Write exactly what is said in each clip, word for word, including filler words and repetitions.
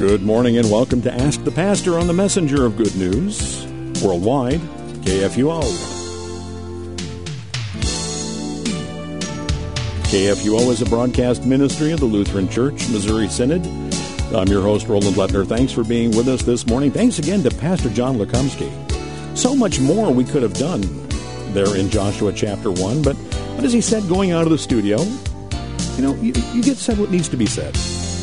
Good morning and welcome to Ask the Pastor on the Messenger of Good News, worldwide, K F U O. K F U O is a broadcast ministry of the Lutheran Church, Missouri Synod. I'm your host, Roland Lettner. Thanks for being with us this morning. Thanks again to Pastor John Lekumsky. So much more we could have done there in Joshua chapter one, but, but as he said going out of the studio, you know, you, you get said what needs to be said.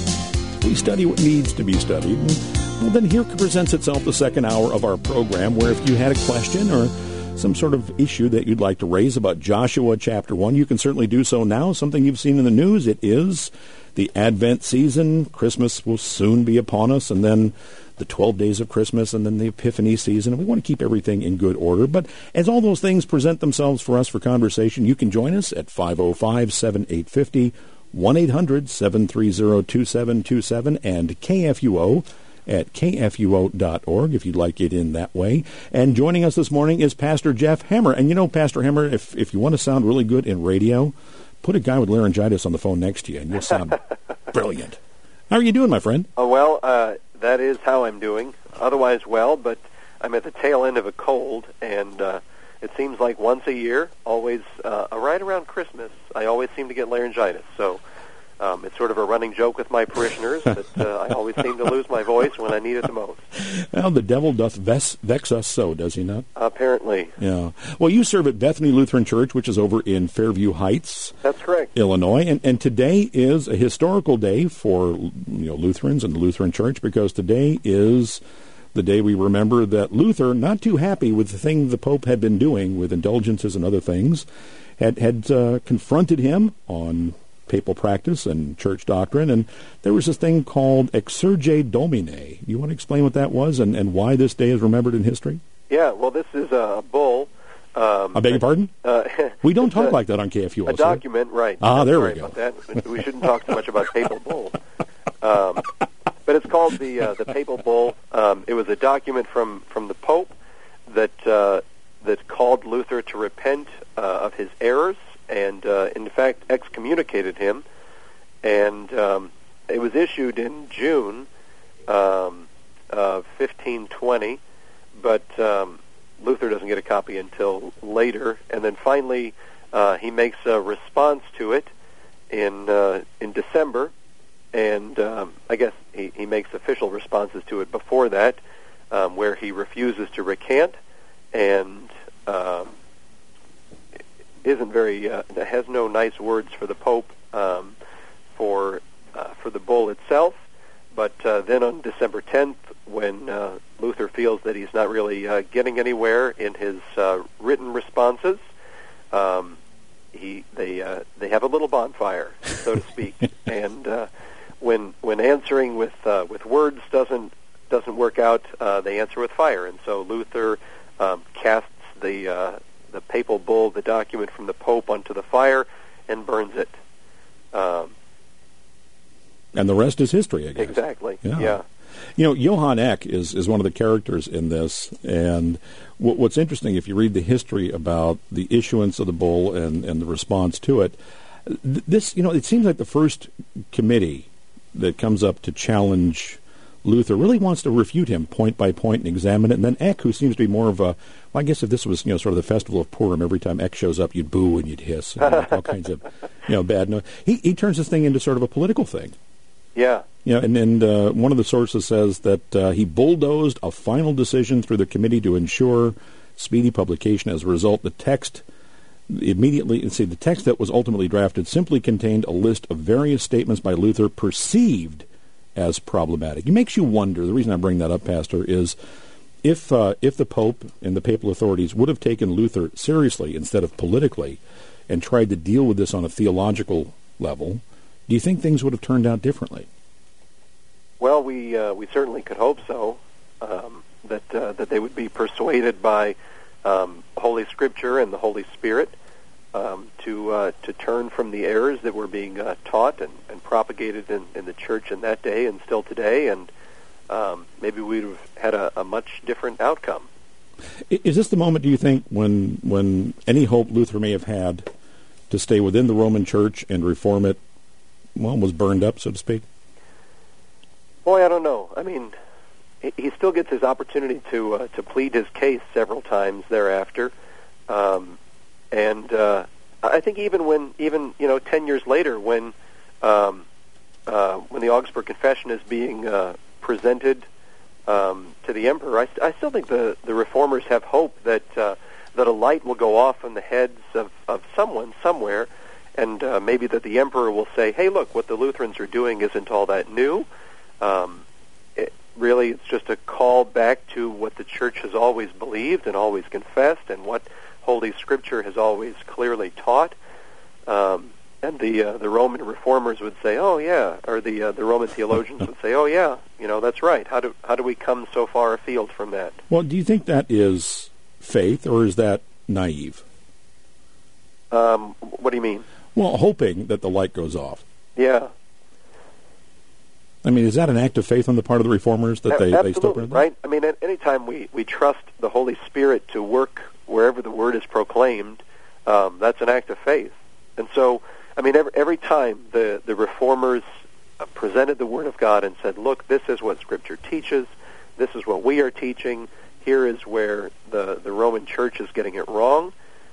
We study what needs to be studied. And, well, then here presents itself the second hour of our program, where if you had a question or some sort of issue that you'd like to raise about Joshua chapter one, you can certainly do so now. Something you've seen in the news. It is the Advent season. Christmas will soon be upon us, and then the twelve days of Christmas, and then the Epiphany season. And we want to keep everything in good order. But as all those things present themselves for us for conversation, you can join us at five oh five, seven eight five oh, one eight hundred, seven three zero, two seven two seven, and K F U O at K F U O dot org if you'd like it in that way. And joining us this morning is Pastor Jeff Hemmer. And you know, Pastor Hemmer, if, if you want to sound really good in radio, put a guy with laryngitis on the phone next to you, and you'll sound brilliant. How are you doing, my friend? Oh, well, uh, that is how I'm doing. Otherwise well, but I'm at the tail end of a cold, and uh, it seems like once a year, always uh, right around Christmas, I always seem to get laryngitis. So um, it's sort of a running joke with my parishioners that uh, I always seem to lose my voice when I need it the most. Well, the devil doth vex, vex us so, does he not? Apparently. Yeah. Well, you serve at Bethany Lutheran Church, which is over in Fairview Heights. That's correct. Illinois. And, and today is a historical day for, you know, Lutherans and the Lutheran Church, because today is the day we remember that Luther, not too happy with the thing the Pope had been doing with indulgences and other things, had, had uh, confronted him on papal practice and church doctrine, and there was this thing called Exsurge Domine. You want to explain what that was and, and why this day is remembered in history? Yeah, well, this is a bull. Um, I beg your pardon? Uh, we don't talk a, like that on K F U O. A document, right. Ah, there Sorry we go. About that. We shouldn't talk so much about papal bull. Um, but it's called the uh, the papal bull. Um, it was a document from, from the Pope that uh, that called Luther to repent uh, of his errors, and uh, in fact excommunicated him. And um, it was issued in June um, of fifteen twenty, but um, Luther doesn't get a copy until later. And then finally uh, he makes a response to it in uh, in December, and um, I guess he, he makes official responses to it before that, um, where he refuses to recant and um, isn't very uh, has no nice words for the Pope um, for uh, for the bull itself. But uh, then on December tenth, when uh, Luther feels that he's not really uh, getting anywhere in his uh, written responses, um, he they uh, they have a little bonfire, so to speak. and uh, when when answering with uh, with words doesn't doesn't work out, uh, they answer with fire. And so Luther um, casts the uh, the papal bull, the document from the Pope, onto the fire and burns it. Um, and the rest is history, I guess. Exactly, yeah. yeah. You know, Johann Eck is, is one of the characters in this, and w- what's interesting, if you read the history about the issuance of the bull and, and the response to it, th- this, you know, it seems like the first committee that comes up to challenge Luther really wants to refute him point by point and examine it. And then Eck, who seems to be more of a, well, I guess if this was, you know, sort of the festival of Purim, every time Eck shows up, you'd boo and you'd hiss and all kinds of, you know, bad noise. He, he turns this thing into sort of a political thing. Yeah. You know, and, and uh, one of the sources says that uh, he bulldozed a final decision through the committee to ensure speedy publication. As a result, the text immediately, see, the text that was ultimately drafted simply contained a list of various statements by Luther perceived as problematic. It makes you wonder. The reason I bring that up, Pastor, is if uh, if the Pope and the papal authorities would have taken Luther seriously instead of politically and tried to deal with this on a theological level, do you think things would have turned out differently? Well, we uh, we certainly could hope so, um, that uh, that they would be persuaded by um, Holy Scripture and the Holy Spirit um, to uh, to turn from the errors that were being uh, taught and, and propagated in, in the church in that day and still today, and um, maybe we would have had a, a much different outcome. Is this the moment, do you think, when when any hope Luther may have had to stay within the Roman Church and reform it, well, was burned up, so to speak? Boy, I don't know. I mean, he, he still gets his opportunity to uh, to plead his case several times thereafter, um, and uh, I think even when even you know ten years later, when um, uh, when the Augsburg Confession is being uh, presented um, to the emperor, I, I still think the the reformers have hope that uh, that a light will go off on the heads of, of someone somewhere, and uh, maybe that the emperor will say, "Hey, look, what the Lutherans are doing isn't all that new. Um, it, really, it's just a call back to what the Church has always believed and always confessed, and what Holy Scripture has always clearly taught." Um, and the uh, the Roman reformers would say, "Oh yeah," or the uh, the Roman theologians would say, "Oh yeah, you know that's right. How do how do we come so far afield from that?" Well, do you think that is faith, or is that naive? Um, what do you mean? Well, hoping that the light goes off. Yeah. I mean, is that an act of faith on the part of the reformers that they, Absolutely, they still believe that? Right? I mean, any time we, we trust the Holy Spirit to work wherever the Word is proclaimed, um, that's an act of faith. And so, I mean, every, every time the, the reformers uh, presented the Word of God and said, look, this is what Scripture teaches, this is what we are teaching, here is where the, the Roman Church is getting it wrong,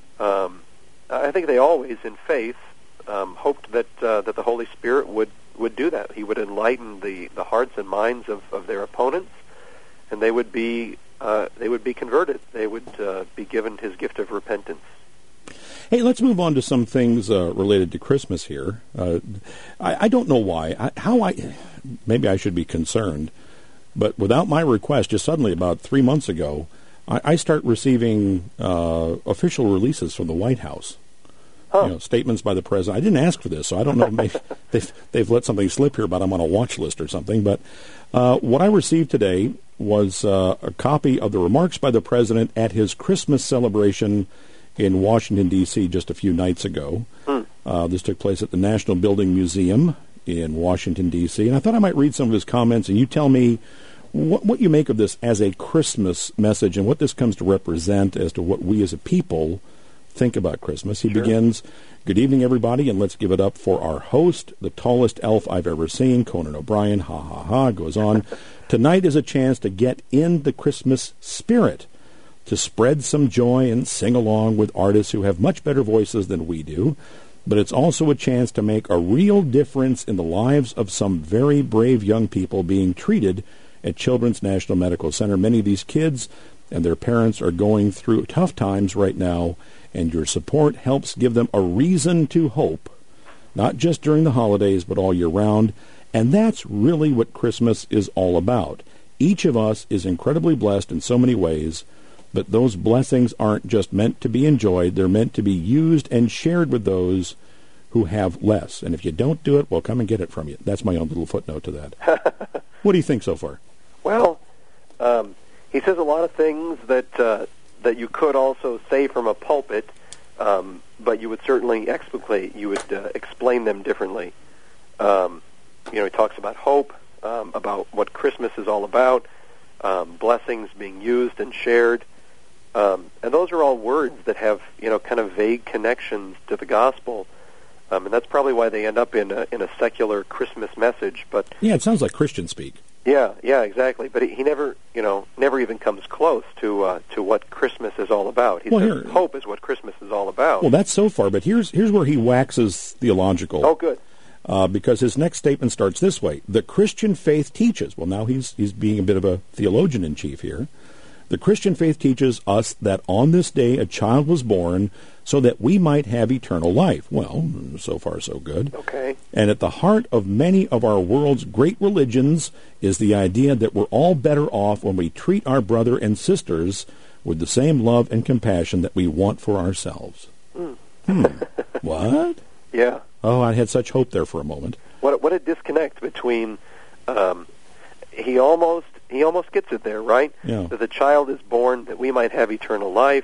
um, I think they always, in faith, um, hoped that uh, that the Holy Spirit would, would do that. He would enlighten the, the hearts and minds of, of their opponents, and they would be uh, they would be converted. They would uh, be given His gift of repentance. Hey, let's move on to some things uh, related to Christmas here. Uh, I, I don't know why. I, how I maybe I should be concerned, but without my request, just suddenly about three months ago, I, I start receiving uh, official releases from the White House. Huh. You know, statements by the president. I didn't ask for this, so I don't know. Maybe they've, they've let something slip here, but I'm on a watch list or something. But uh, what I received today was uh, a copy of the remarks by the president at his Christmas celebration in Washington, D C just a few nights ago. Hmm. Uh, this took place at the National Building Museum in Washington, D C, and I thought I might read some of his comments, and you tell me what, what you make of this as a Christmas message and what this comes to represent as to what we as a people think about Christmas. He Sure. begins, "Good evening, everybody, and let's give it up for our host, the tallest elf I've ever seen, Conan O'Brien." Ha, ha, ha. Goes on, "Tonight is a chance to get in the Christmas spirit, to spread some joy and sing along with artists who have much better voices than we do. But it's also a chance to make a real difference in the lives of some very brave young people being treated at Children's National Medical Center. Many of these kids and their parents are going through tough times right now, and your support helps give them a reason to hope, not just during the holidays, but all year round. And that's really what Christmas is all about. Each of us is incredibly blessed in so many ways, but those blessings aren't just meant to be enjoyed. They're meant to be used and shared with those who have less. And if you don't do it, well, come and get it from you." That's my own little footnote to that. What do you think so far? Well, um, he says a lot of things that uh, that you could also say from a pulpit, um, but you would certainly explicate, you would uh, explain them differently. Um, you know, he talks about hope, um, about what Christmas is all about, um, blessings being used and shared, um, and those are all words that have, you know, kind of vague connections to the gospel, um, and that's probably why they end up in a, in a secular Christmas message. But yeah, it sounds like Christian speak. Yeah, yeah, exactly. But he, he never, you know, never even comes close to uh, to what Christmas is all about. He well, says here, hope is what Christmas is all about. Well, that's so far, but here's here's where he waxes theological. Oh, good. Uh, because his next statement starts this way: "The Christian faith teaches." Well, now he's he's being a bit of a theologian in chief here. "The Christian faith teaches us that on this day a child was born so that we might have eternal life." Well, so far so good. Okay. "And at the heart of many of our world's great religions is the idea that we're all better off when we treat our brother and sisters with the same love and compassion that we want for ourselves." Mm. Hmm. What? Yeah. Oh, I had such hope there for a moment. What what a disconnect between um, he almost he almost gets it there, right? Yeah. That the child is born that we might have eternal life.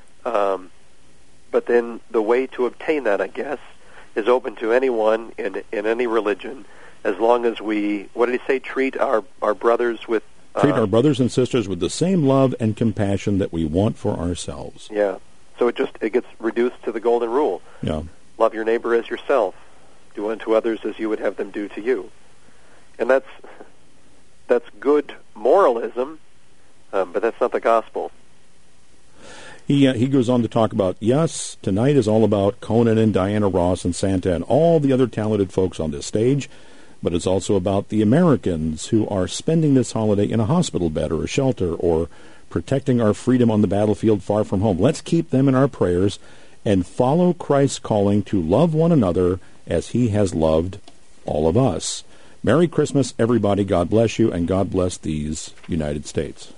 Um, but then the way to obtain that, I guess, is open to anyone in in any religion, as long as we, what did he say, treat our, our brothers with... Uh, treat our brothers and sisters with the same love and compassion that we want for ourselves. Yeah. So it just, it gets reduced to the golden rule. Yeah. Love your neighbor as yourself. Do unto others as you would have them do to you. And that's that's good moralism, um, but that's not the gospel. He uh, he goes on to talk about, yes, tonight is all about Conan and Diana Ross and Santa and all the other talented folks on this stage, but it's also about the Americans who are spending this holiday in a hospital bed or a shelter or protecting our freedom on the battlefield far from home. Let's keep them in our prayers and follow Christ's calling to love one another as he has loved all of us. Merry Christmas, everybody. God bless you, and God bless these United States.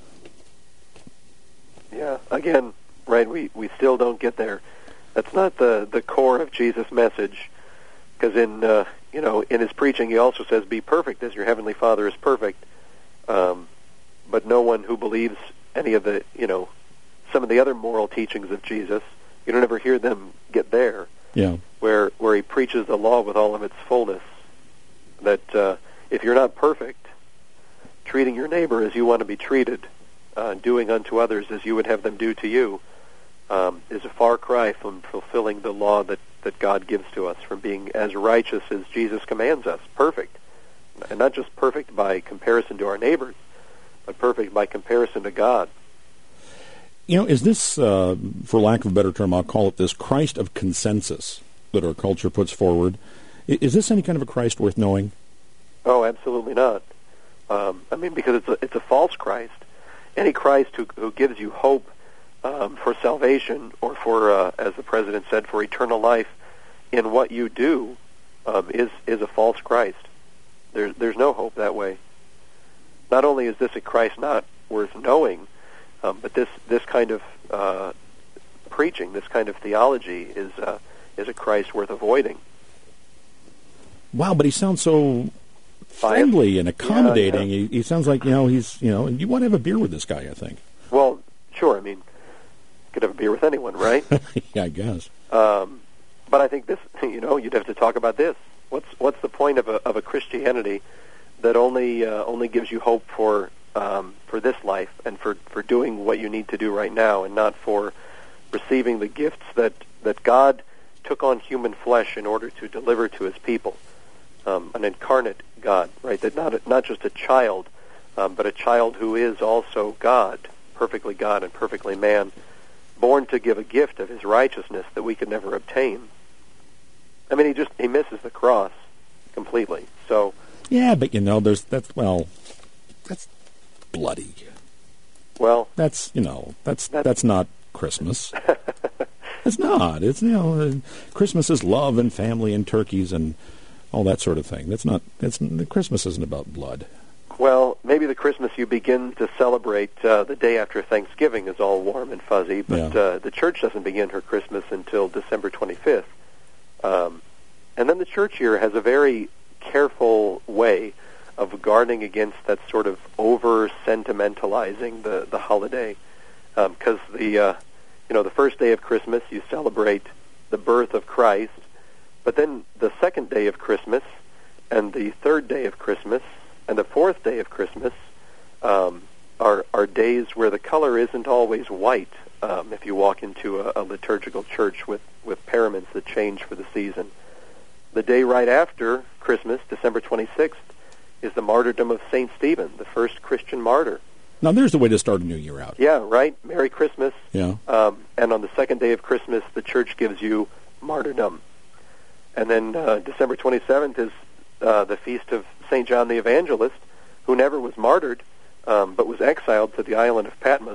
Yeah, again, right, we, we still don't get there. That's not the, the core of Jesus' message, because in, uh, you know, in his preaching he also says, be perfect as your heavenly Father is perfect. Um, but no one who believes any of the, you know, some of the other moral teachings of Jesus, you don't ever hear them get there. Yeah. Where where he preaches the law with all of its fullness. That uh, if you're not perfect, treating your neighbor as you want to be treated, uh, doing unto others as you would have them do to you, um, is a far cry from fulfilling the law that, that God gives to us, from being as righteous as Jesus commands us, perfect. And not just perfect by comparison to our neighbors, but perfect by comparison to God. You know, is this, uh, for lack of a better term, I'll call it this Christ of consensus that our culture puts forward. Is this any kind of a Christ worth knowing? Oh, absolutely not. Um, I mean, because it's a, it's a false Christ. Any Christ who, who gives you hope um, for salvation or for, uh, as the President said, for eternal life in what you do um, is is a false Christ. There's there's no hope that way. Not only is this a Christ not worth knowing, um, but this this kind of uh, preaching, this kind of theology is uh, is a Christ worth avoiding. Wow, but he sounds so friendly and accommodating. Yeah, yeah. He, he sounds like, you know, he's, you know, you want to have a beer with this guy, I think. Well, sure. I mean, you could have a beer with anyone, right? Yeah, I guess. Um, but I think this, you know, you'd have to talk about this. What's what's the point of a of a Christianity that only uh, only gives you hope for um, for this life and for, for doing what you need to do right now, and not for receiving the gifts that, that God took on human flesh in order to deliver to his people, um, an incarnate God, right? That not a, not just a child, um, but a child who is also God, perfectly God and perfectly man, born to give a gift of his righteousness that we could never obtain. I mean, he just he misses the cross completely. So yeah, but you know, there's that's well, that's bloody. Well, that's you know, that's that's, that's not Christmas. It's not. It's, you know, uh, Christmas is love and family and turkeys and all that sort of thing. That's not. That's Christmas isn't about blood. Well, maybe the Christmas you begin to celebrate uh, the day after Thanksgiving is all warm and fuzzy, but yeah. uh, the church doesn't begin her Christmas until December twenty-fifth. Um, and then the church year has a very careful way of guarding against that sort of over-sentimentalizing the, the holiday, because um, the... Uh, You know, the first day of Christmas, you celebrate the birth of Christ, but then the second day of Christmas, and the third day of Christmas, and the fourth day of Christmas um, are are days where the color isn't always white. Um, if you walk into a, a liturgical church with, with paraments that change for the season, the day right after Christmas, December twenty-sixth, is the martyrdom of Saint Stephen, the first Christian martyr. Now, there's the way to start a new year out. Yeah, right? Merry Christmas. Yeah. Um, and on the second day of Christmas, the church gives you martyrdom. And then uh, December twenty-seventh is uh, the feast of Saint John the Evangelist, who never was martyred, um, but was exiled to the island of Patmos,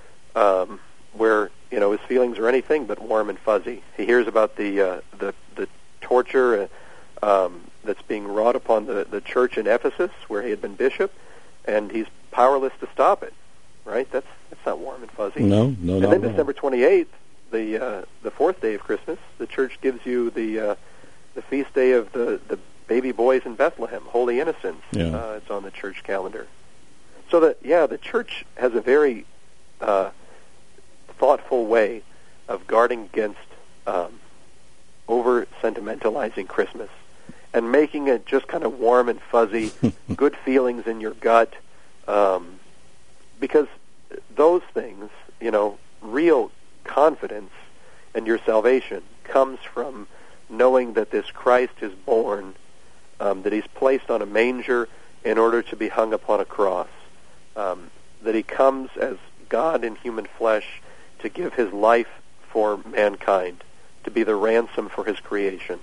um, where, you know, his feelings are anything but warm and fuzzy. He hears about the uh, the, the torture uh, um, that's being wrought upon the, the church in Ephesus, where he had been bishop, and he's powerless to stop it, right? That's that's not warm and fuzzy. No, no, and not then at all. December twenty-eighth, the uh, the fourth day of Christmas, the church gives you the uh, the feast day of the, the baby boys in Bethlehem, Holy Innocents. Yeah. Uh, it's on the church calendar. So that yeah, the church has a very uh, thoughtful way of guarding against um, over sentimentalizing Christmas and making it just kind of warm and fuzzy, good feelings in your gut, um, because those things, you know, real confidence in your salvation comes from knowing that this Christ is born, um, that he's placed on a manger in order to be hung upon a cross, um, that he comes as God in human flesh to give his life for mankind, to be the ransom for his creation.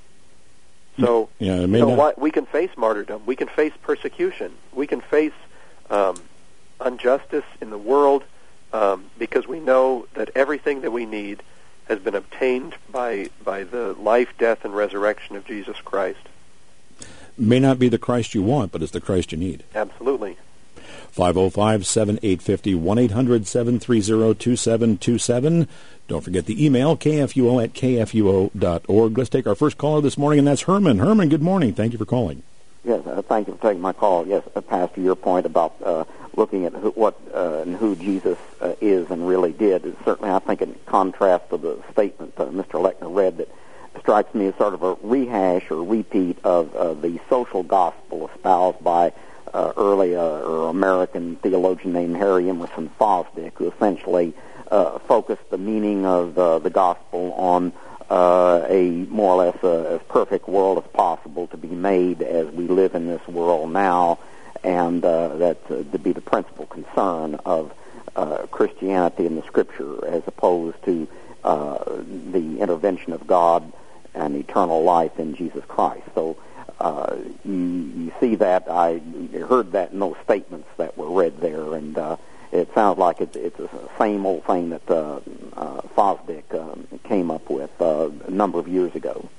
So, yeah, it you may know, not... what, we can face martyrdom, we can face persecution, we can face um, injustice in the world, um, because we know that everything that we need has been obtained by by the life, death, and resurrection of Jesus Christ. May not be the Christ you want, but it's the Christ you need. Absolutely. five oh five, seven eight five oh, one eight hundred, seven three zero, two seven two seven. Don't forget the email, k f u o at k f u o dot org. Let's take our first caller this morning, and that's Herman. Herman, good morning. Thank you for calling. Yes, uh, thank you for taking my call. Yes, uh, Pastor, your point about uh, looking at who, what uh, and who Jesus uh, is and really did is certainly, I think, in contrast to the statement uh, Mister Lechner read, that strikes me as sort of a rehash or repeat of uh, the social gospel espoused by uh, early uh, or American theologian named Harry Emerson Fosdick, who essentially uh, focused the meaning of uh, the gospel on uh, a more or less uh, as perfect world as possible to be made as we live in this world now, and uh, that uh, to be the principal concern of uh, Christianity in the Scripture, as opposed to uh, the intervention of God and eternal life in Jesus Christ. So uh, you, you see that. I heard that in those statements that were read there, and uh, it sounds like it's, it's the same old thing that uh, uh, Fosdick um, came up with uh, a number of years ago.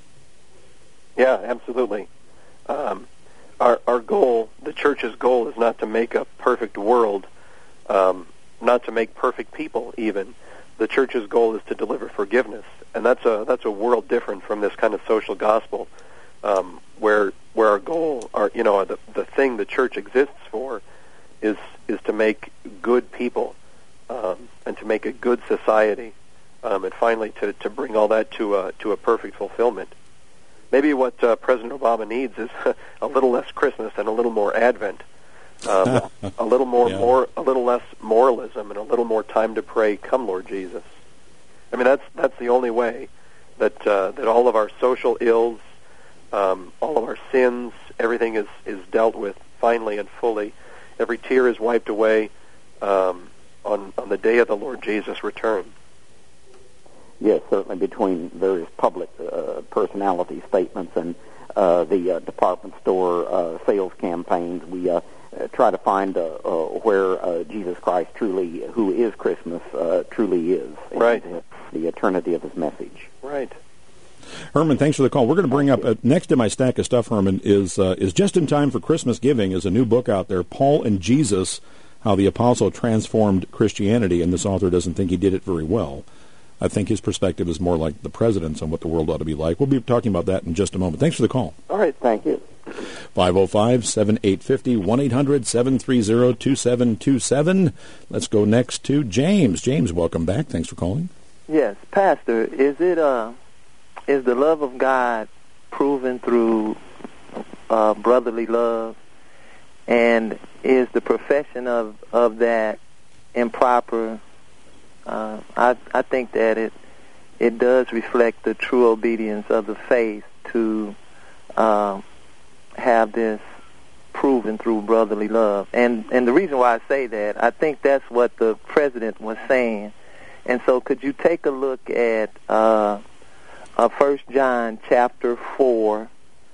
Yeah, absolutely. Um, our our goal, the church's goal, is not to make a perfect world, um, not to make perfect people even. The church's goal is to deliver forgiveness, and that's a that's a world different from this kind of social gospel, um, where where our goal, our you know, the the thing the church exists for, is is to make good people, um, and to make a good society, um, and finally to, to bring all that to a to a perfect fulfillment. Maybe what uh, President Obama needs is a little less Christmas and a little more Advent. Um, a little more, yeah. more, a little less moralism, and a little more time to pray. Come, Lord Jesus. I mean, that's that's the only way that uh, that all of our social ills, um, all of our sins, everything is is dealt with finally and fully. Every tear is wiped away um, on on the day of the Lord Jesus' return. Yes, certainly between various public uh, personality statements and uh, the uh, department store uh, sales campaigns, we. Uh, Uh, try to find uh, uh, where uh, Jesus Christ truly, who is Christmas, uh, truly is. Right. And, uh, the eternity of his message. Right. Herman, thanks for the call. We're going to bring up, uh, next in my stack of stuff, Herman, is is, uh, is Just in Time for Christmas Giving, is a new book out there, Paul and Jesus, How the Apostle Transformed Christianity, and this author doesn't think he did it very well. I think his perspective is more like the president's on what the world ought to be like. We'll be talking about that in just a moment. Thanks for the call. All right, thank you. five oh five, seven eight five oh, one eight hundred, seven three zero, two seven two seven. Let's go next to James. James, welcome back. Thanks for calling. Yes, Pastor, is it uh, is the love of God proven through uh, brotherly love, and is the profession of, of that improper? Uh, I I think that it it does reflect the true obedience of the faith to uh, have this proven through brotherly love. And and the reason why I say that, I think that's what the president was saying. And so could you take a look at uh, uh, First John chapter four,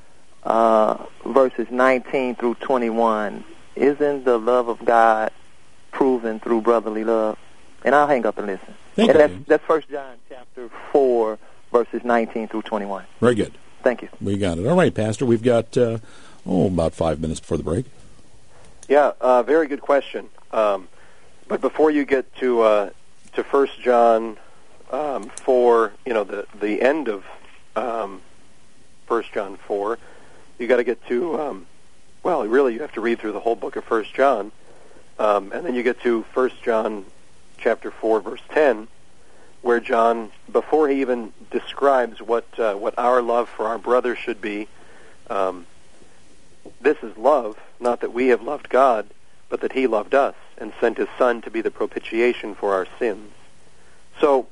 uh, verses nineteen through twenty-one. Isn't the love of God proven through brotherly love? And I'll hang up and listen. Thank and you. that's, that's First John chapter four, verses nineteen through twenty-one. Very good. Thank you. We got it. All right, Pastor, we've got, uh, oh, about five minutes before the break. Yeah, uh, very good question. Um, but before you get to uh, to First John um, four, you know, the the end of um, First John four, you got to get to um, well, really, you have to read through the whole book of First John, um, and then you get to First John chapter four, verse ten, where John, before he even describes what uh, what our love for our brother should be, um, this is love, not that we have loved God, but that he loved us and sent his Son to be the propitiation for our sins. So,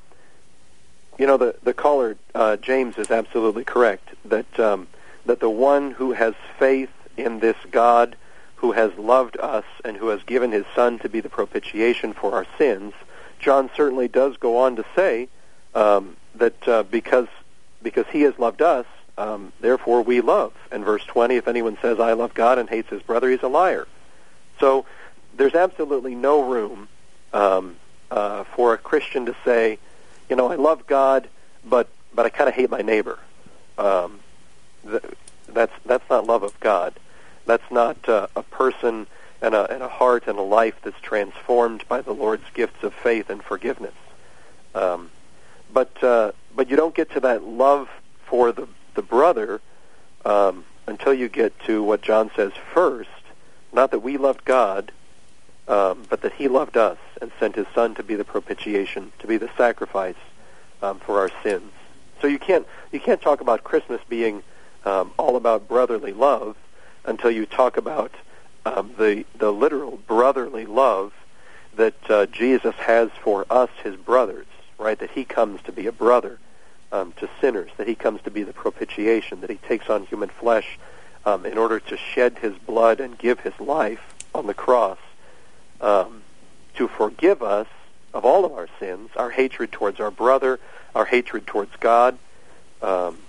you know, the, the caller, uh, James, is absolutely correct, that um, that the one who has faith in this God who has loved us and who has given his Son to be the propitiation for our sins, John certainly does go on to say um, that uh, because because he has loved us, um, therefore we love. And verse twenty, if anyone says, I love God and hates his brother, he's a liar. So there's absolutely no room um, uh, for a Christian to say, you know, I love God, but but I kind of hate my neighbor. Um, th- that's that's not love of God. That's not uh, a person and a, and a heart and a life that's transformed by the Lord's gifts of faith and forgiveness. Um, but uh, but you don't get to that love for the the brother um, until you get to what John says first. Not that we loved God, um, but that he loved us and sent his Son to be the propitiation, to be the sacrifice um, for our sins. So you can't you can't talk about Christmas being um, all about brotherly love until you talk about um, the the literal brotherly love that uh, Jesus has for us, his brothers, right? That he comes to be a brother um, to sinners, that he comes to be the propitiation, that he takes on human flesh um, in order to shed his blood and give his life on the cross um, to forgive us of all of our sins, our hatred towards our brother, our hatred towards God, um,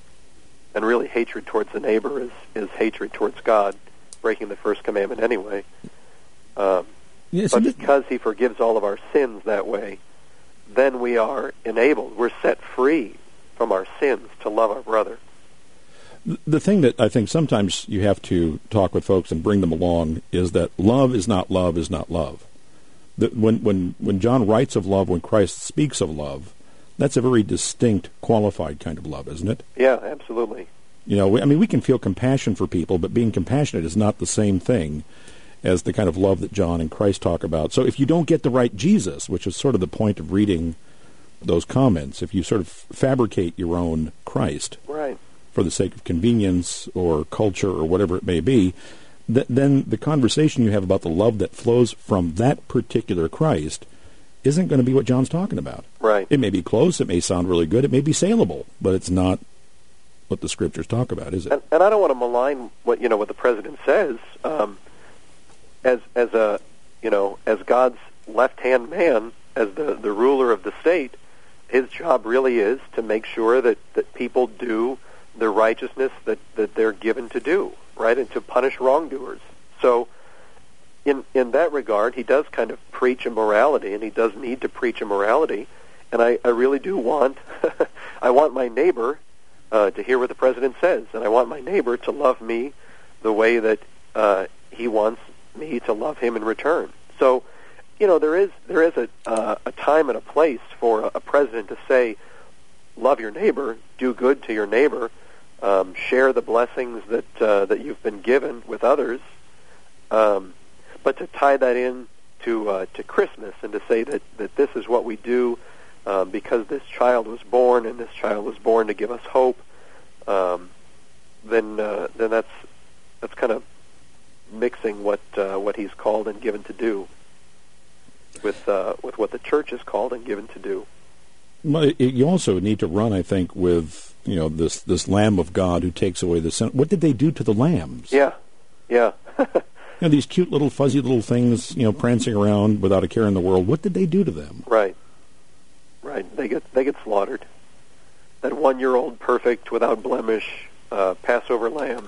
and really hatred towards the neighbor is, is hatred towards God, breaking the first commandment anyway. Um, yes, but because he forgives all of our sins that way, then we are enabled, we're set free from our sins to love our brother. The thing that I think sometimes you have to talk with folks and bring them along is that love is not love is not love. That when, when, when John writes of love, when Christ speaks of love, that's a very distinct, qualified kind of love, isn't it? Yeah, absolutely. You know, I mean, we can feel compassion for people, but being compassionate is not the same thing as the kind of love that John and Christ talk about. So if you don't get the right Jesus, which is sort of the point of reading those comments, if you sort of fabricate your own Christ right. for the sake of convenience or culture or whatever it may be, th- then the conversation you have about the love that flows from that particular Christ isn't going to be what John's talking about. Right. It may be close, it may sound really good, it may be saleable, but it's not what the Scriptures talk about, is it? And, and I don't want to malign what you know what the president says. Um, as as a you know as God's left-hand man, as the, the ruler of the state, his job really is to make sure that, that people do the righteousness that, that they're given to do, right, and to punish wrongdoers. So in in that regard, he does kind of preach a morality, and he does need to preach a morality. And I, I really do want, I want my neighbor uh, to hear what the president says, and I want my neighbor to love me the way that uh, he wants me to love him in return. So, you know, there is there is a uh, a time and a place for a, a president to say, love your neighbor, do good to your neighbor, um, share the blessings that uh, that you've been given with others. Um, but to tie that in to uh, to Christmas and to say that, that this is what we do uh, because this child was born and this child was born to give us hope, um, then uh, then that's that's kind of mixing what uh, what he's called and given to do with uh, with what the church is called and given to do. Well, it, you also need to run, I think, with you know this this Lamb of God who takes away the sin. What did they do to the lambs? Yeah, yeah. You know, these cute little fuzzy little things, you know, prancing around without a care in the world. What did they do to them? Right, right. They get they get slaughtered. That one-year-old, perfect, without blemish, uh, Passover lamb,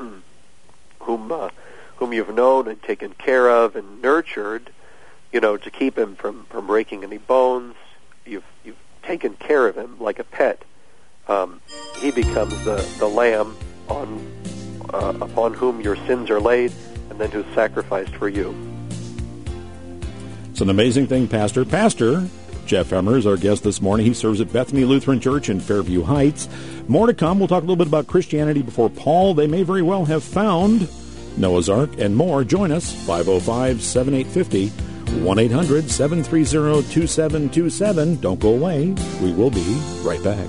whom uh, whom you've known and taken care of and nurtured, you know, to keep him from, from breaking any bones. You've you've taken care of him like a pet. Um, he becomes the the lamb on uh, upon whom your sins are laid, and then who's sacrificed for you. It's an amazing thing, Pastor. Pastor Jeff Hemmer is our guest this morning. He serves at Bethany Lutheran Church in Fairview Heights. More to come. We'll talk a little bit about Christianity before Paul. They may very well have found Noah's Ark and more. Join us, five oh five, seven eight five oh, one eight hundred, seven three zero, two seven two seven. Don't go away. We will be right back.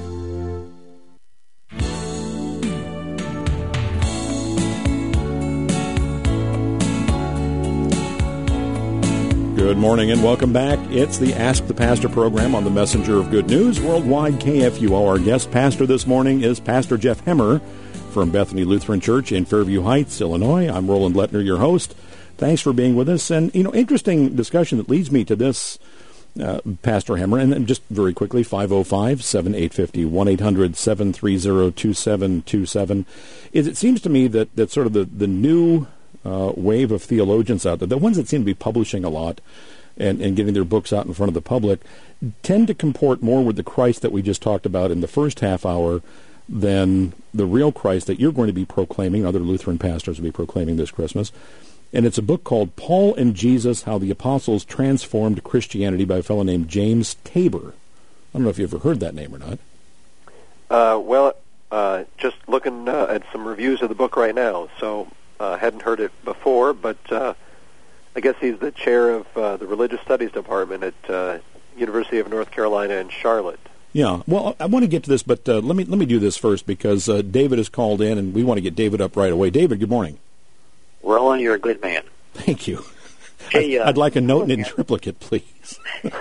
Good morning and welcome back. It's the Ask the Pastor program on the Messenger of Good News Worldwide K F U O. Our guest pastor this morning is Pastor Jeff Hemmer from Bethany Lutheran Church in Fairview Heights, Illinois. I'm Roland Lettner, your host. Thanks for being with us. And, you know, interesting discussion that leads me to this, uh, Pastor Hemmer. And then just very quickly, five oh five, seven eight five oh, one eight hundred, seven three zero, two seven two seven. Is it seems to me that, that sort of the, the new uh, wave of theologians out there, the ones that seem to be publishing a lot and, and getting their books out in front of the public, tend to comport more with the Christ that we just talked about in the first half hour than the real Christ that you're going to be proclaiming, other Lutheran pastors will be proclaiming this Christmas. And it's a book called Paul and Jesus, How the Apostles Transformed Christianity by a fellow named James Tabor. I don't know if you've ever heard that name or not. Uh, well, uh, just looking uh, at some reviews of the book right now, so I uh, hadn't heard it before, but uh, I guess he's the chair of uh, the Religious Studies Department at uh, University of North Carolina in Charlotte. Yeah, well, I want to get to this, but uh, let me let me do this first because uh, David has called in, and we want to get David up right away. David, good morning. Roland, you're a good man. Thank you. Hey, uh, I'd like a note in triplicate, please.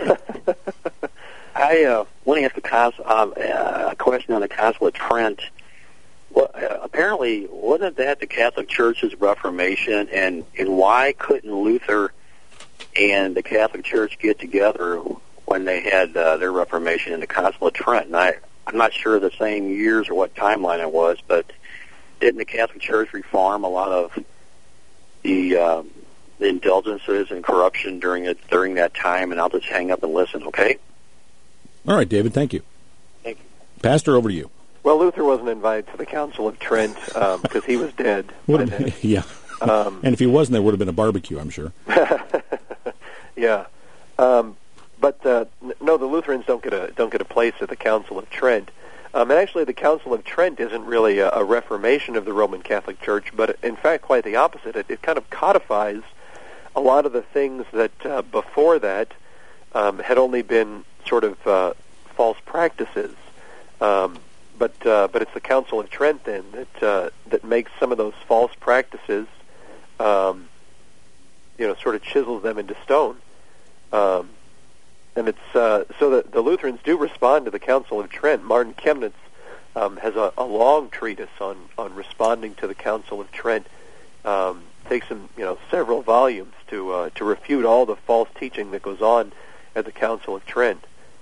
I uh, want to ask a, cos- uh, a question on the Council of Trent. Well, uh, apparently, wasn't that the Catholic Church's Reformation, and, and why couldn't Luther and the Catholic Church get together when they had uh, their Reformation in the Council of Trent? And I, I'm not sure the same years or what timeline it was, but didn't the Catholic Church reform a lot of the, uh, the indulgences and corruption during it during that time? And I'll just hang up and listen, okay? All right, David, thank you. Thank you. Pastor, over to you. Well, Luther wasn't invited to the Council of Trent because um, he was dead. Would have been, yeah. Um, and if he wasn't, there would have been a barbecue, I'm sure. Yeah. Um, but uh, no, the Lutherans don't get a don't get a place at the Council of Trent. Um, and actually, the Council of Trent isn't really a, a reformation of the Roman Catholic Church, but in fact, quite the opposite. It, it kind of codifies a lot of the things that uh, before that um, had only been sort of uh, false practices. Um, but uh, but it's the Council of Trent then that uh, that makes some of those false practices, um, you know, sort of chisels them into stone. Um, and it's uh, so that the Lutherans do respond to the Council of Trent. Martin Chemnitz um, has a, a long treatise on, on responding to the Council of Trent. Um, takes him, you know, several volumes to uh, to refute all the false teaching that goes on at the Council of Trent.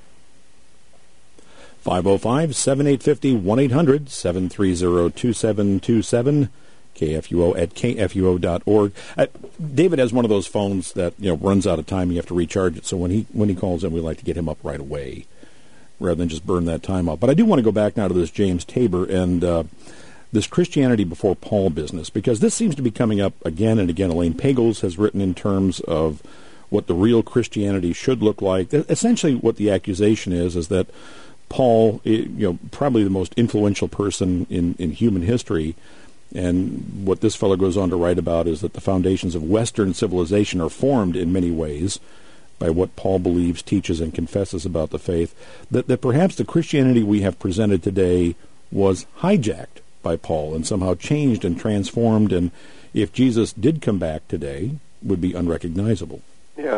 five oh five, seven eight five oh, one eight hundred, seven three zero, two seven two seven. K F U O at K F U O dot org. Uh, David has one of those phones that, you know, runs out of time. You have to recharge it. So when he when he calls in, we like to get him up right away rather than just burn that time out. But I do want to go back now to this James Tabor and uh, this Christianity before Paul business, because this seems to be coming up again and again. Elaine Pagels has written in terms of what the real Christianity should look like. Essentially what the accusation is is that Paul, you know, probably the most influential person in, in human history. And what this fellow goes on to write about is that the foundations of Western civilization are formed in many ways by what Paul believes, teaches, and confesses about the faith, that, that perhaps the Christianity we have presented today was hijacked by Paul and somehow changed and transformed, and if Jesus did come back today, would be unrecognizable. Yeah.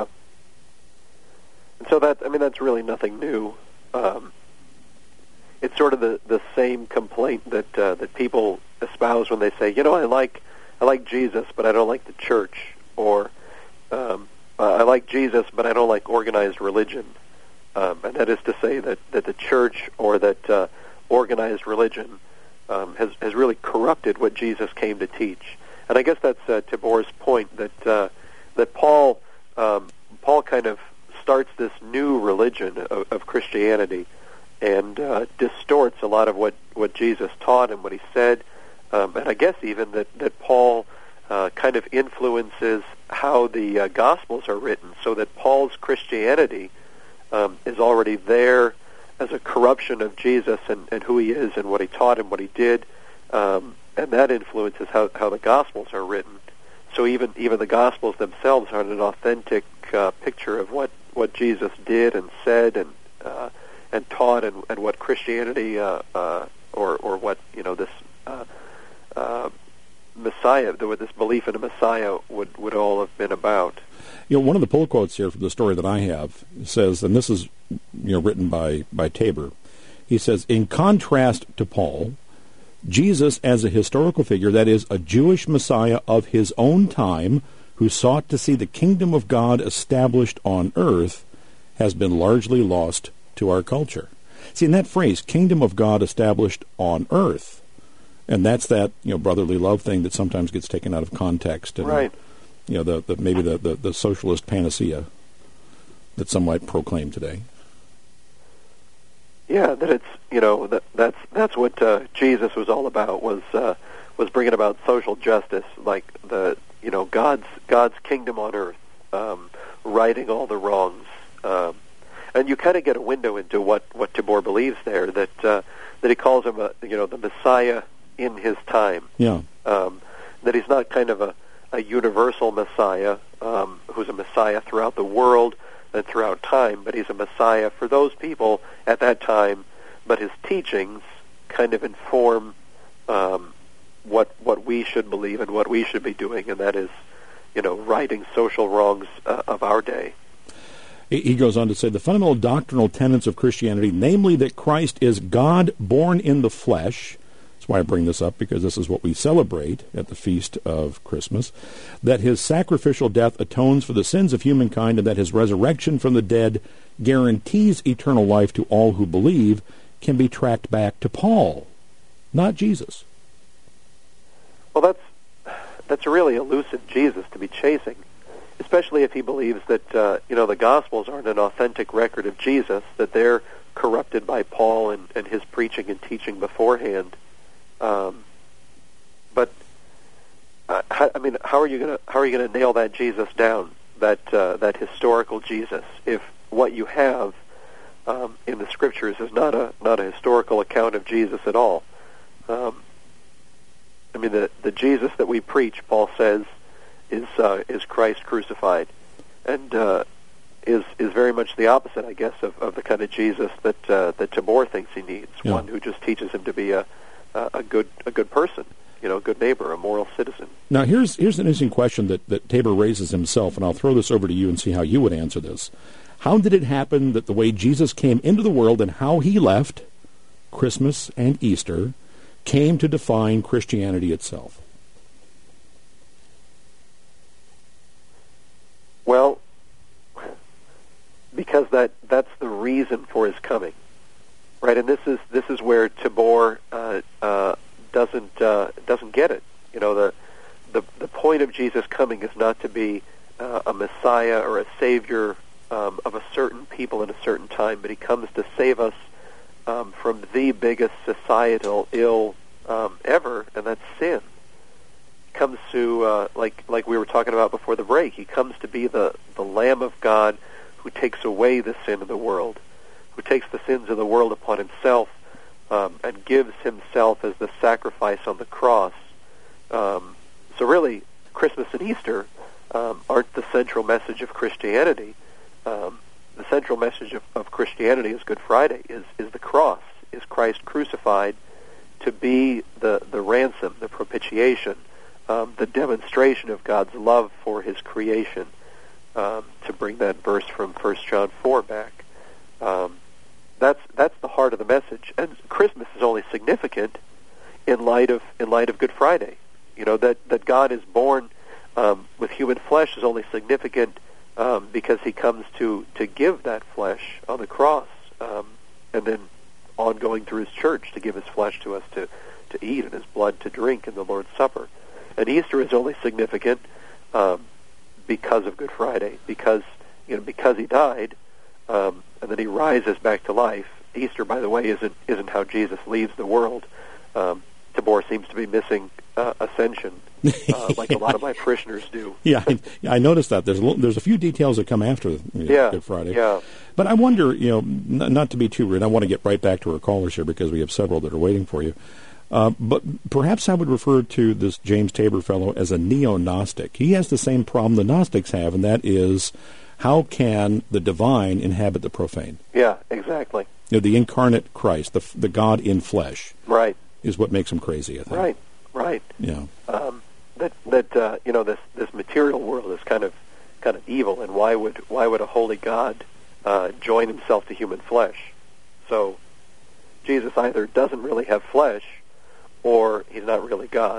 And so that, I mean, that's really nothing new. Um, it's sort of the, the same complaint that uh, that people espouse when they say, you know, I like I like Jesus, but I don't like the church, or um, uh, I like Jesus, but I don't like organized religion. Um, and that is to say that, that the church or that uh, organized religion um, has has really corrupted what Jesus came to teach. And I guess that's uh, Tabor's point that uh, that Paul um, Paul kind of starts this new religion of, of Christianity and uh, distorts a lot of what, what Jesus taught and what he said. Um, and I guess even that, that Paul uh, kind of influences how the uh, Gospels are written, so that Paul's Christianity um, is already there as a corruption of Jesus and, and who he is and what he taught and what he did. Um, and that influences how, how the Gospels are written. So even even the Gospels themselves aren't an authentic uh, picture of what, what Jesus did and said and uh, and taught and, and what Christianity uh, uh, or or what you know this uh, uh, Messiah, what this belief in a Messiah would, would all have been about. You know, one of the pull quotes here from the story that I have says, and this is you know written by by Tabor. He says, in contrast to Paul, Jesus as a historical figure, that is, a Jewish Messiah of his own time who sought to see the kingdom of God established on earth, has been largely lost to our culture. See, in that phrase, kingdom of God established on earth, and that's that, you know, brotherly love thing that sometimes gets taken out of context. And, right. You know, the, the maybe the, the, the socialist panacea that some might proclaim today. Yeah, that it's, you know, that that's that's what uh, Jesus was all about, was uh, was bringing about social justice, like the, you know, God's God's kingdom on earth, um, righting all the wrongs. Um, and you kind of get a window into what, what Tabor believes there, that uh, that he calls him, a, you know, the Messiah in his time. Yeah. Um, that he's not kind of a, a universal Messiah, um, who's a Messiah throughout the world and throughout time, but he's a Messiah for those people at that time. But his teachings kind of inform um, what what we should believe and what we should be doing, and that is, you know, righting social wrongs uh, of our day. He goes on to say, the fundamental doctrinal tenets of Christianity, namely that Christ is God born in the flesh. That's why I bring this up, because this is what we celebrate at the feast of Christmas, that his sacrificial death atones for the sins of humankind, and that his resurrection from the dead guarantees eternal life to all who believe, can be tracked back to Paul, not Jesus. Well, that's that's a really elusive Jesus to be chasing, especially if he believes that uh, you know, the Gospels aren't an authentic record of Jesus, that they're corrupted by Paul and, and his preaching and teaching beforehand. Um, but uh, how, I mean, how are you gonna how are you gonna nail that Jesus down, that uh, that historical Jesus, if what you have um, in the Scriptures is not a not a historical account of Jesus at all? Um, I mean, the the Jesus that we preach, Paul says, is uh, is Christ crucified, and uh, is is very much the opposite, I guess, of, of the kind of Jesus that uh, that Tabor thinks he needs. Yeah. One who just teaches him to be a a good a good person, you know, a good neighbor, a moral citizen. Now, here's here's an interesting question that, that Tabor raises himself, and I'll throw this over to you and see how you would answer this. How did it happen that the way Jesus came into the world and how he left, Christmas and Easter, came to define Christianity itself? Well, because that that's the reason for his coming. Right, and this is this is where Tabor uh, uh, doesn't uh, doesn't get it. You know, the the the point of Jesus coming is not to be uh, a Messiah or a Savior um, of a certain people in a certain time, but he comes to save us um, from the biggest societal ill um, ever, and that's sin. He comes to uh, like like we were talking about before the break. He comes to be the the Lamb of God who takes away the sin of the world, who takes the sins of the world upon himself um, and gives himself as the sacrifice on the cross. Um, so really, Christmas and Easter um, aren't the central message of Christianity. Um, the central message of, of Christianity is Good Friday, is, is the cross, is Christ crucified to be the, the ransom, the propitiation, um, the demonstration of God's love for his creation, um, to bring that verse from First John four back. Um, That's that's the heart of the message, and Christmas is only significant in light of in light of Good Friday. You know, that that God is born um, with human flesh is only significant um, because he comes to to give that flesh on the cross, um, and then ongoing through his church to give his flesh to us to to eat and his blood to drink in the Lord's Supper. And Easter is only significant um, because of Good Friday, because you know because he died. Um, and then he rises back to life. Easter, by the way, isn't isn't how Jesus leaves the world. Um, Tabor seems to be missing uh, ascension, uh, like yeah. a lot of my parishioners do. Yeah, I, I noticed that. There's a, little, there's a few details that come after you know, yeah, Good Friday. Yeah. But I wonder, you know, n- not to be too rude, I want to get right back to our callers here because we have several that are waiting for you. Uh, but perhaps I would refer to this James Tabor fellow as a neo-Gnostic. He has the same problem the Gnostics have, and that is, how can the divine inhabit the profane? Yeah, exactly. You know, the incarnate Christ, the the God in flesh, right, is what makes him crazy, I think. Right, right. Yeah. Um, that that uh, you know this this material world is kind of kind of evil, and why would why would a holy God uh, join himself to human flesh? So Jesus either doesn't really have flesh, or he's not really God.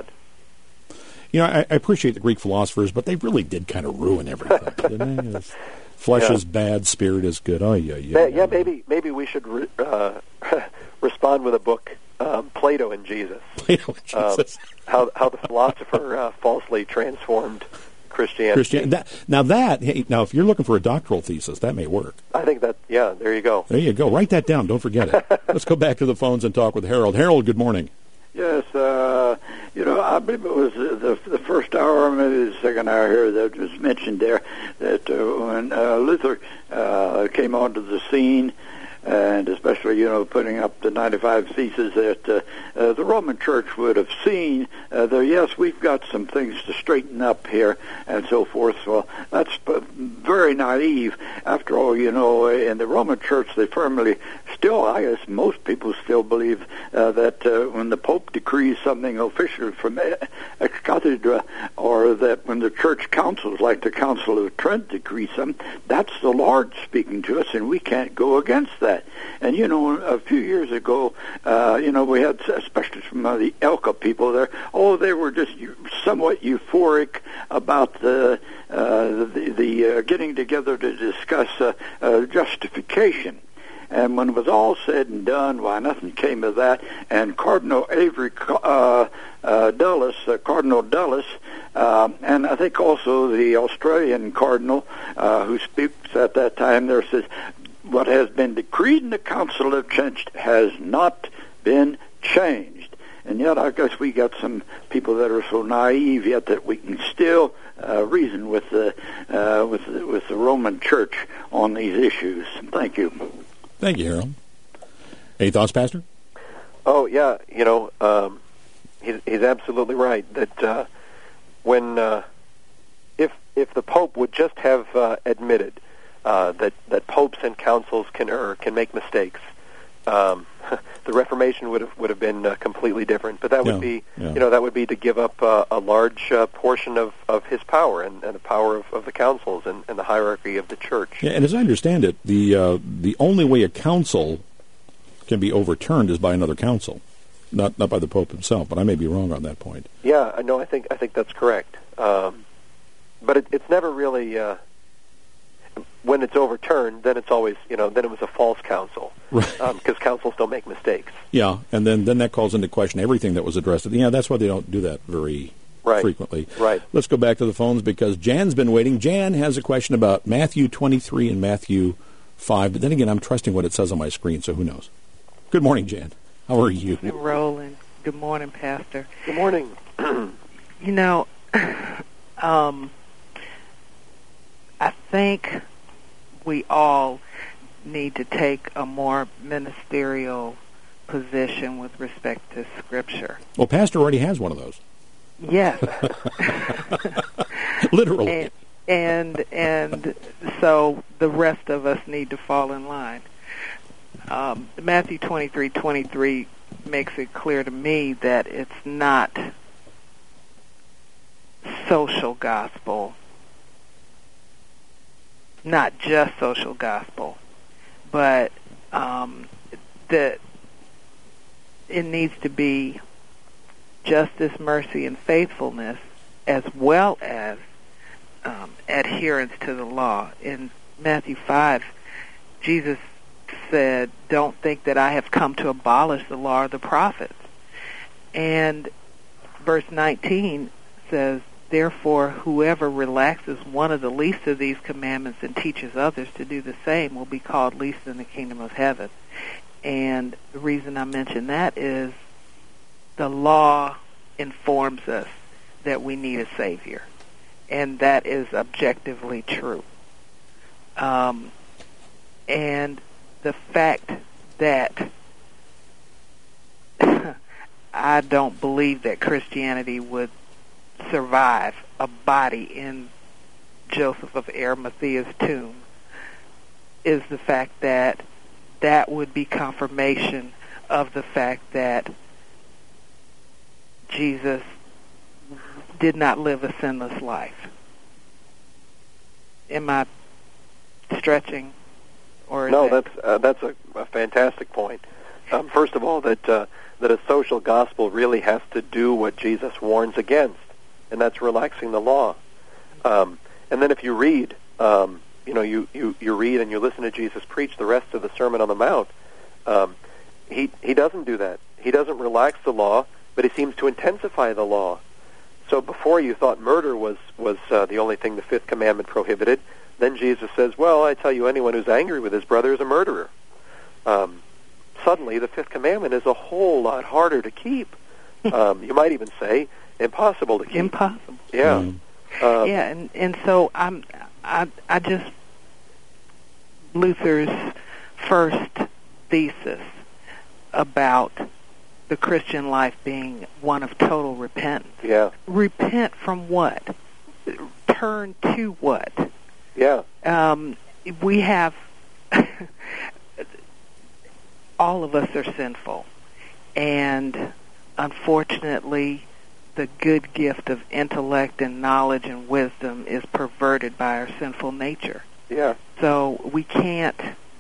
You know, I, I appreciate the Greek philosophers, but they really did kind of ruin everything, didn't they? It's, flesh yeah. is bad, spirit is good. Oh, yeah, yeah. Yeah, yeah maybe maybe we should re- uh, respond with a book, um, Plato and Jesus. Plato and Jesus. Um, how, how the philosopher uh, falsely transformed Christianity. Christian, that, now that, hey, now if you're looking for a doctoral thesis, that may work. I think that, yeah, there you go. There you go. Write that down. Don't forget it. Let's go back to the phones and talk with Harold. Harold, good morning. Yes, uh, you know, I believe it was the, the first hour, maybe the second hour here that was mentioned there, that uh, when uh, Luther uh, came onto the scene, and especially, you know, putting up the ninety-five Theses, that uh, uh, the Roman Church would have seen uh, that, yes, we've got some things to straighten up here and so forth. So that's very naive. After all, you know, in the Roman Church, they firmly still, I guess most people still believe uh, that uh, when the Pope decrees something official from ex cathedra, or that when the church councils, like the Council of Trent, decree something, that's the Lord speaking to us, and we can't go against that. And, you know, a few years ago, uh, you know, we had, especially from uh, the Elka people there, oh, they were just somewhat euphoric about the uh, the, the uh, getting together to discuss uh, uh, justification. And when it was all said and done, why, nothing came of that. And Cardinal Avery uh, uh, Dulles, uh, Cardinal Dulles, uh, and I think also the Australian cardinal uh, who speaks at that time there says, what has been decreed in the Council of Trent has not been changed. And yet I guess we got some people that are so naive yet that we can still uh, reason with the, uh, with, the, with the Roman Church on these issues. Thank you. Thank you, Harold. Any thoughts, Pastor? Oh, yeah, you know, um, he's, he's absolutely right that uh, when, uh, if, if the Pope would just have uh, admitted Uh, that that popes and councils can err, can make mistakes. Um, the Reformation would have would have been uh, completely different. But that would yeah, be, yeah. you know, that would be to give up uh, a large uh, portion of, of his power and, and the power of, of the councils and, and the hierarchy of the church. Yeah, and as I understand it, the uh, the only way a council can be overturned is by another council, not not by the Pope himself. But I may be wrong on that point. Yeah, I know. I think I think that's correct. Um, but it, it's never really. Uh, When it's overturned, then it's always, you know, then it was a false council, right? Because um, councils don't make mistakes. Yeah, and then, then that calls into question everything that was addressed. Yeah, that's why they don't do that very right. frequently. Right. Let's go back to the phones because Jan's been waiting. Jan has a question about Matthew twenty-three and Matthew five, but then again, I'm trusting what it says on my screen, so who knows? Good morning, Jan. How are you? Roland. Good morning, Pastor. Good morning. You know, um, I think we all need to take a more ministerial position with respect to Scripture. Well, Pastor already has one of those. Yes. Literally. And, and and so the rest of us need to fall in line. Um, Matthew twenty-three twenty-three makes it clear to me that it's not social gospel, not just social gospel, but um, that it needs to be justice, mercy, and faithfulness, as well as um, adherence to the law. In Matthew five, Jesus said, "Don't think that I have come to abolish the law or the prophets." And verse nineteen says, "Therefore, whoever relaxes one of the least of these commandments and teaches others to do the same will be called least in the kingdom of heaven." And the reason I mention that is the law informs us that we need a Savior, and that is objectively true. Um, and the fact that I don't believe that Christianity would survive a body in Joseph of Arimathea's tomb is the fact that that would be confirmation of the fact that Jesus did not live a sinless life. Am I stretching? Or is no, that... that's uh, that's a, a fantastic point. Um, first of all, that uh, that a social gospel really has to do what Jesus warns against, and that's relaxing the law. Um, and then if you read, um, you know, you, you, you read and you listen to Jesus preach the rest of the Sermon on the Mount, um, he he doesn't do that. He doesn't relax the law, but he seems to intensify the law. So before you thought murder was, was uh, the only thing the fifth commandment prohibited, then Jesus says, well, I tell you, anyone who's angry with his brother is a murderer. Um, suddenly, the fifth commandment is a whole lot harder to keep. Um, you might even say impossible to keep. Impossible. Yeah. Mm. Uh, yeah, and, and so I'm, I, I just, Luther's first thesis about the Christian life being one of total repentance. Yeah. Repent from what? Turn to what? Yeah. Um, we have, all of us are sinful, and unfortunately, the good gift of intellect and knowledge and wisdom is perverted by our sinful nature. Yeah. So we can't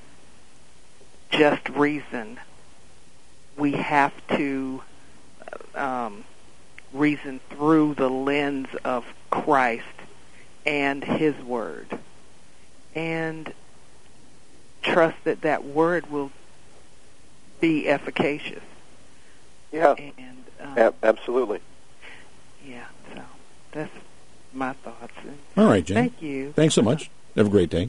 just reason. We have to um, reason through the lens of Christ and His Word, and trust that that Word will be efficacious. Yeah. And um, A- absolutely. yeah, so that's my thoughts. All right, Jen. Thank you. Thanks so much. Have a great day.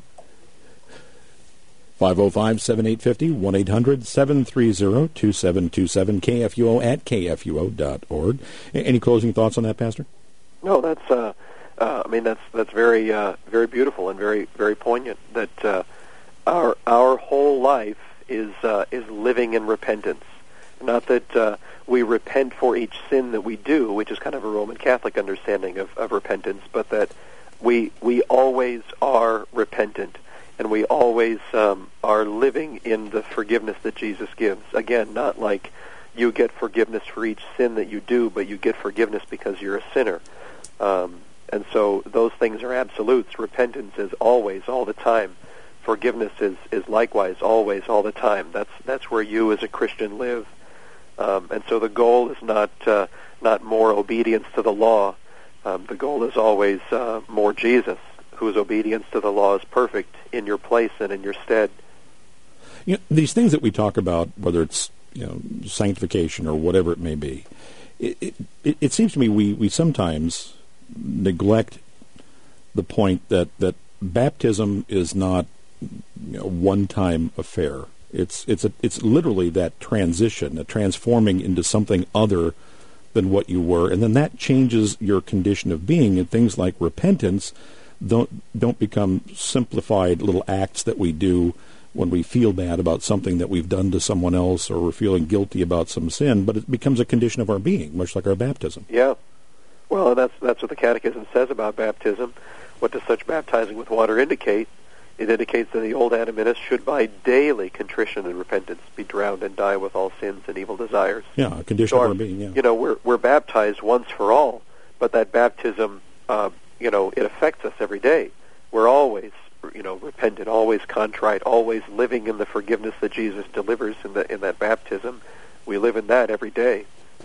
five oh five, seven eight five oh, one eight hundred, seven three zero, two seven two seven, K F U O at K F U O dot org. Any closing thoughts on that, Pastor? No, that's, uh, uh, I mean, that's that's very uh, very beautiful and very very poignant, that uh, our our whole life is uh, is living in repentance. Not that uh, we repent for each sin that we do, which is kind of a Roman Catholic understanding of, of repentance, but that we we always are repentant, and we always um, are living in the forgiveness that Jesus gives. Again, not like you get forgiveness for each sin that you do, but you get forgiveness because you're a sinner. Um, and so those things are absolutes. Repentance is always, all the time. Forgiveness is, is likewise always, all the time. That's that's where you as a Christian live. Um, and so the goal is not uh, not more obedience to the law. Um, the goal is always uh, more Jesus, whose obedience to the law is perfect in your place and in your stead. You know, these things that we talk about, whether it's you know sanctification or whatever it may be, it it, it seems to me we, we sometimes neglect the point that, that baptism is not you know, a one-time affair. It's it's a, it's literally that transition, a transforming into something other than what you were, and then that changes your condition of being. And things like repentance don't don't become simplified little acts that we do when we feel bad about something that we've done to someone else, or we're feeling guilty about some sin, but it becomes a condition of our being, much like our baptism. Yeah. Well, that's that's what the Catechism says about baptism. What does such baptizing with water indicate? It indicates that the old Adam in us should by daily contrition and repentance be drowned and die with all sins and evil desires. Yeah, a condition so of our, our being, yeah. You know, we're we're baptized once for all, but that baptism, uh, you know, it affects us every day. We're always, you know, repentant, always contrite, always living in the forgiveness that Jesus delivers in the in that baptism. We live in that every day.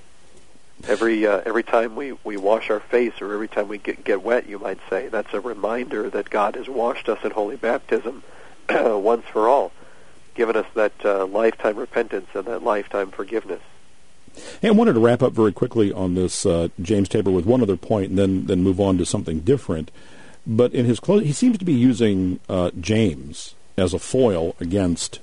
Every uh, every time we, we wash our face, or every time we get get wet, you might say, that's a reminder that God has washed us in holy baptism once for all, given us that uh, lifetime repentance and that lifetime forgiveness. Hey, I wanted to wrap up very quickly on this, uh, James Tabor, with one other point, and then then move on to something different. But in his close, he seems to be using uh, James as a foil against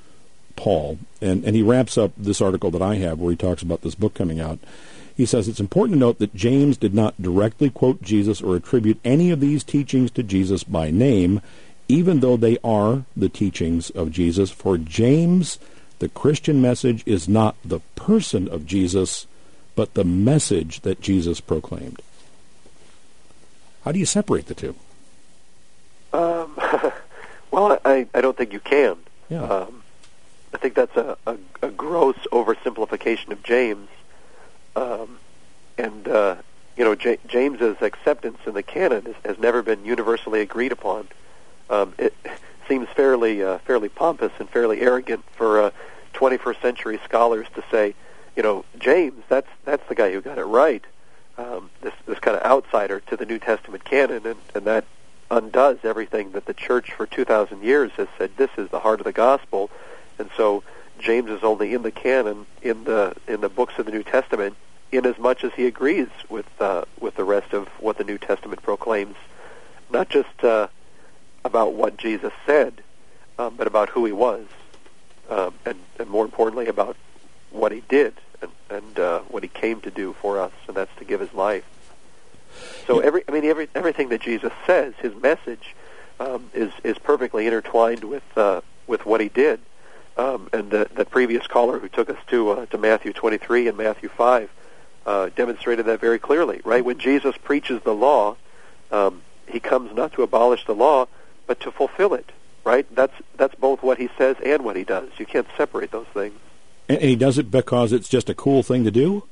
Paul, and and he wraps up this article that I have where he talks about this book coming out. He says, it's important to note that James did not directly quote Jesus or attribute any of these teachings to Jesus by name, even though they are the teachings of Jesus. For James, the Christian message is not the person of Jesus, but the message that Jesus proclaimed. How do you separate the two? Um, well, I, I don't think you can. Yeah. Um, I think that's a, a, a gross oversimplification of James. Um, and, uh, you know, J- James's acceptance in the canon has, has never been universally agreed upon. Um, it seems fairly uh, fairly pompous and fairly arrogant for uh, twenty-first century scholars to say, you know, James, that's that's the guy who got it right. Um, this this kind of outsider to the New Testament canon, and, and that undoes everything that the church for two thousand years has said. This is the heart of the gospel, and so James is only in the canon in the in the books of the New Testament, in as much as he agrees with uh, with the rest of what the New Testament proclaims, not just uh, about what Jesus said, um, but about who he was, um, and, and more importantly about what he did and, and uh, what he came to do for us, and that's to give his life. So every, I mean, every everything that Jesus says, his message, um, is is perfectly intertwined with uh, with what he did. Um, and the, the previous caller who took us to uh, to Matthew twenty-three and Matthew five uh, demonstrated that very clearly. Right, when Jesus preaches the law, um, he comes not to abolish the law, but to fulfill it. Right, that's that's both what he says and what he does. You can't separate those things. And he does it because it's just a cool thing to do?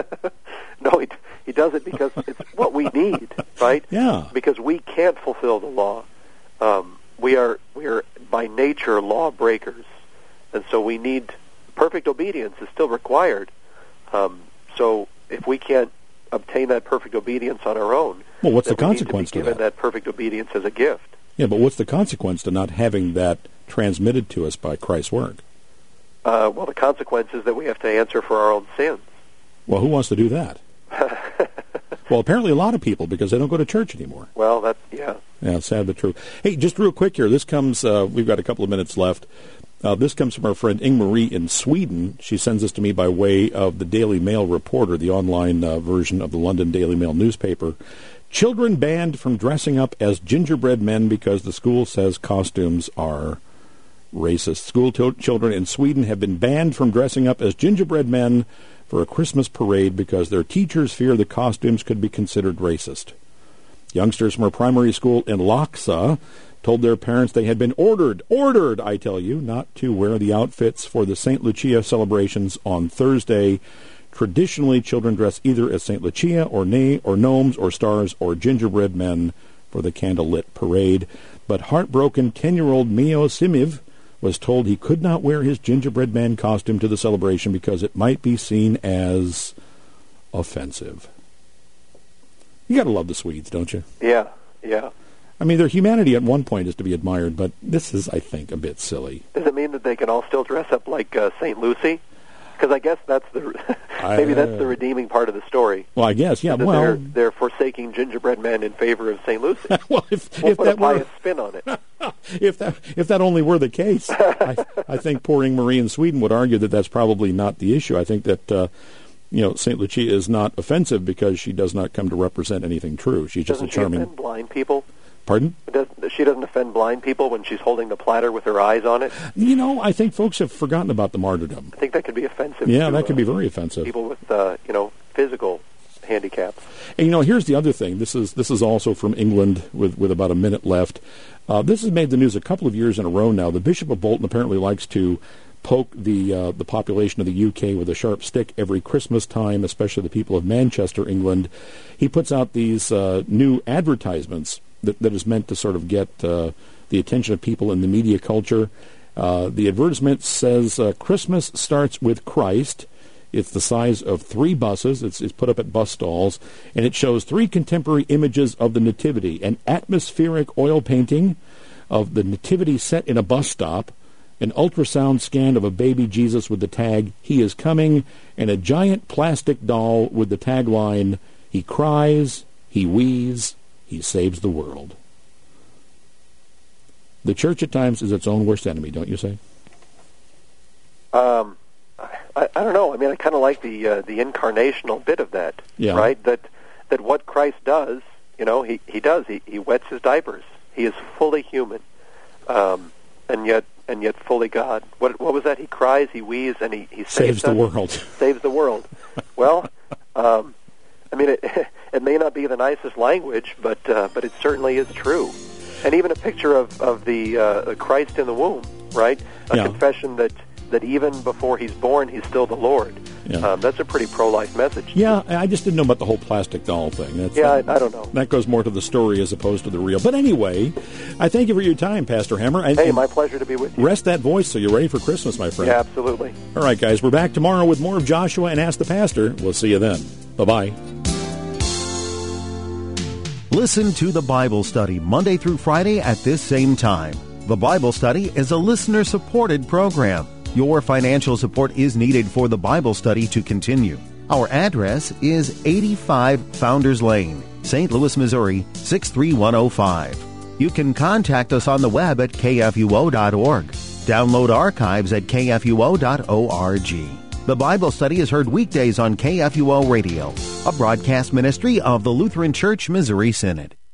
No, he he does it because it's what we need, right? Yeah. Because we can't fulfill the law. Um, we are we are by nature law breakers, and so we need perfect obedience is still required. Um, so if we can't obtain that perfect obedience on our own, well, what's the then we need consequence to be to given that? that perfect obedience as a gift. Yeah, but what's the consequence to not having that transmitted to us by Christ's work? Uh, well, the consequence is that we have to answer for our own sins. Well, who wants to do that? Well, apparently a lot of people, because they don't go to church anymore. Well, that's, yeah. Yeah, sad but true. Hey, just real quick here. This comes, uh, we've got a couple of minutes left. Uh, this comes from our friend Ing-Marie in Sweden. She sends this to me by way of the Daily Mail Reporter, the online uh, version of the London Daily Mail newspaper. Children banned from dressing up as gingerbread men because the school says costumes are racist. School to- children in Sweden have been banned from dressing up as gingerbread men for a Christmas parade because their teachers fear the costumes could be considered racist. Youngsters from a primary school in Laksa told their parents they had been ordered, ordered, I tell you, not to wear the outfits for the Saint Lucia celebrations on Thursday. Traditionally, children dress either as Saint Lucia or Nay or gnomes or stars or gingerbread men for the candlelit parade. But heartbroken ten-year-old Mio Simiv was told he could not wear his gingerbread man costume to the celebration because it might be seen as offensive. You got to love the Swedes, don't you? Yeah, yeah. I mean, their humanity at one point is to be admired, but this is, I think, a bit silly. Does it mean that they can all still dress up like uh, Saint Lucy? Because I guess that's the maybe that's the redeeming part of the story. Well, I guess, yeah. That Well, they're, they're forsaking gingerbread men in favor of Saint Lucy. well, if, we'll if put that a pious were spin on it. if that if that only were the case, I, I think poor Ing-Marie in Sweden would argue that that's probably not the issue. I think that uh, you know Saint Lucia is not offensive because she does not come to represent anything true. She's just Doesn't a charming. she offend blind people? Pardon? Does, she doesn't offend blind people when she's holding the platter with her eyes on it? You know, I think folks have forgotten about the martyrdom. I think that could be offensive. Yeah, to, that could uh, be very offensive. People with uh, you know physical handicaps. And you know, here's the other thing. This is this is also from England with, with about a minute left. Uh, this has made the news a couple of years in a row now. The Bishop of Bolton apparently likes to poke the uh, the population of the U K with a sharp stick every Christmas time, especially the people of Manchester, England. He puts out these uh, new advertisements that, that is meant to sort of get uh, the attention of people in the media culture. Uh, the advertisement says, uh, Christmas starts with Christ. It's the size of three buses. It's, it's put up at bus stalls, and it shows three contemporary images of the Nativity: an atmospheric oil painting of the Nativity set in a bus stop, an ultrasound scan of a baby Jesus with the tag, "He is coming," and a giant plastic doll with the tagline, "He cries, he wheezes, he saves the world." The church at times is its own worst enemy, don't you say? Um, I, I don't know. I mean, I kind of like the uh, the incarnational bit of that, yeah. right? That that what Christ does, you know, he he does. He he wets his diapers. He is fully human, um, and yet and yet fully God. What what was that? He cries, he wheezes, and he he saves, saves the us, world. Saves the world. Well, um, I mean, it it may not be the nicest language, but uh, but it certainly is true. And even a picture of of the uh, Christ in the womb, right? A yeah. confession that that even before he's born, he's still the Lord. Yeah. Um, that's a pretty pro-life message. Yeah, I just didn't know about the whole plastic doll thing. That's, yeah, uh, I, I don't know. That goes more to the story as opposed to the real. But anyway, I thank you for your time, Pastor Hammer. And, hey, my pleasure to be with you. Rest that voice so you're ready for Christmas, my friend. Yeah, absolutely. All right, guys, we're back tomorrow with more of Joshua and Ask the Pastor. We'll see you then. Bye-bye. Listen to the Bible Study Monday through Friday at this same time. The Bible Study is a listener-supported program. Your financial support is needed for the Bible study to continue. Our address is eighty-five Founders Lane, Saint Louis, Missouri, six three one oh five. You can contact us on the web at k f u o dot org. Download archives at k f u o dot org. The Bible study is heard weekdays on K F U O Radio, a broadcast ministry of the Lutheran Church Missouri Synod.